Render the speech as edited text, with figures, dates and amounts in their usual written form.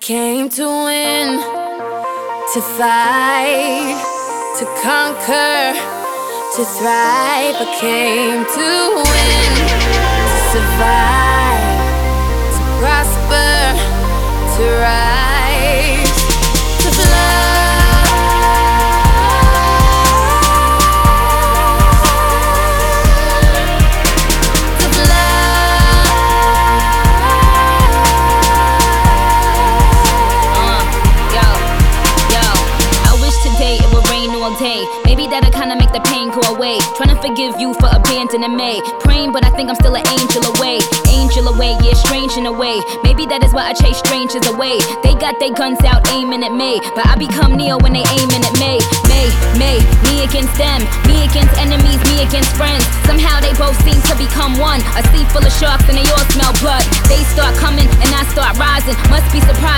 came to win, to fight, to conquer, to thrive. I came to win, to survive, to prosper, to rise, to fly. Day. Maybe that'll kinda make the pain go away. Trying to forgive you for abandoning me. Praying, but I think I'm still an angel away. Angel away, yeah, strange in a way. Maybe that is why I chase strangers away. They got their guns out aiming at me, but I become Neo when they aiming at me. Me against them, me against enemies, me against friends. Somehow they both seem to become one. A sea full of sharks and they all smell blood. They start coming and I start rising. Must be surprised